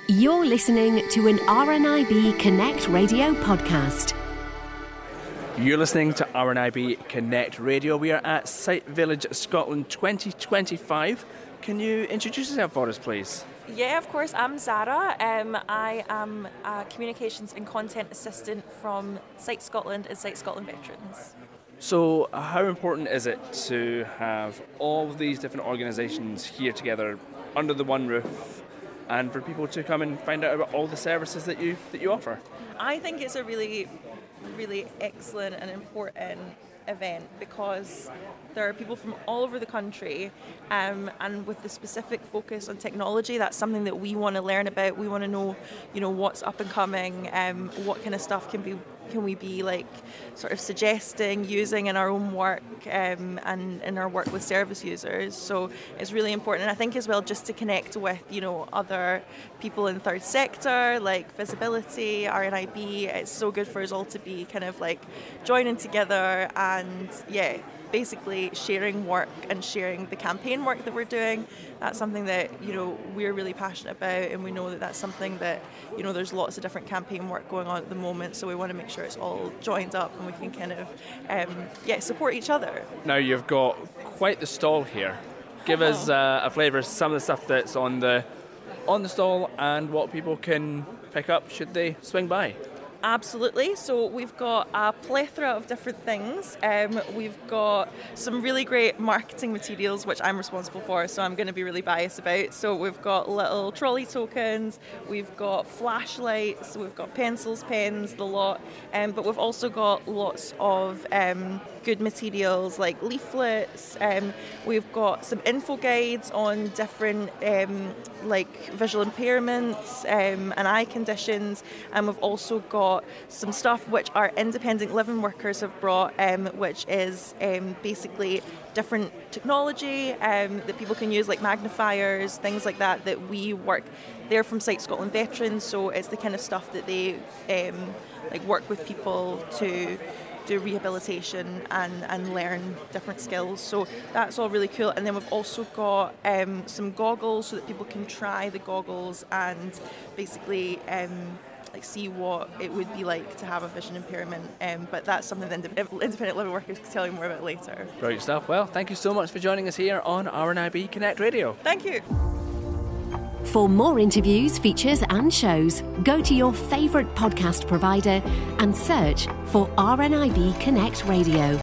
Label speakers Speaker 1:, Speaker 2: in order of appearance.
Speaker 1: You're listening to an RNIB Connect Radio podcast.
Speaker 2: You're listening to RNIB Connect Radio. We are at Site Village Scotland 2025. Can you introduce yourself for us, please?
Speaker 3: Yeah, of course. I'm Zara. I am a communications and content assistant from Site Scotland and Site Scotland Veterans.
Speaker 2: So how important is it to have all of these different organisations here together under the one roof and for people to come and find out about all the services that you offer?
Speaker 3: I think it's a really excellent and important event because there are people from all over the country, and with the specific focus on technology, that's something that we want to learn about. We want to know, what's up and coming, what kind of stuff can we be like sort of suggesting, using in our own work, and in our work with service users. So it's really important, and I think as well just to connect with other people in third sector like Visibility, RNIB. It's so good for us all to be kind of like joining together and basically sharing work and sharing the campaign work that we're doing. That's something that we're really passionate about, and we know that that's something that there's lots of different campaign work going on at the moment, so we want to make sure it's all joined up and we can kind of support each other. Now
Speaker 2: you've got quite the stall here. Give us a flavour of some of the stuff that's on the stall and what people can pick up should they swing by.
Speaker 3: Absolutely. So we've got a plethora of different things. We've got some really great marketing materials, which I'm responsible for, so I'm going to be really biased about. So we've got little trolley tokens, we've got flashlights, we've got pencils, pens, the lot. But we've also got lots of good materials like leaflets. We've got some info guides on different like visual impairments and eye conditions, and we've also got some stuff which our independent living workers have brought, which is basically different technology that people can use, like magnifiers, things like that we work. They're from Site Scotland Veterans, so it's the kind of stuff that they work with people to do rehabilitation and learn different skills. So that's all really cool. And then we've also got some goggles so that people can try the goggles and basically see what it would be like to have a vision impairment. But that's something that independent living workers can tell you more about later.
Speaker 2: Brilliant stuff. Well, thank you so much for joining us here on RNIB Connect Radio.
Speaker 3: Thank you.
Speaker 1: For more interviews, features and shows, go to your favourite podcast provider and search for RNIB Connect Radio.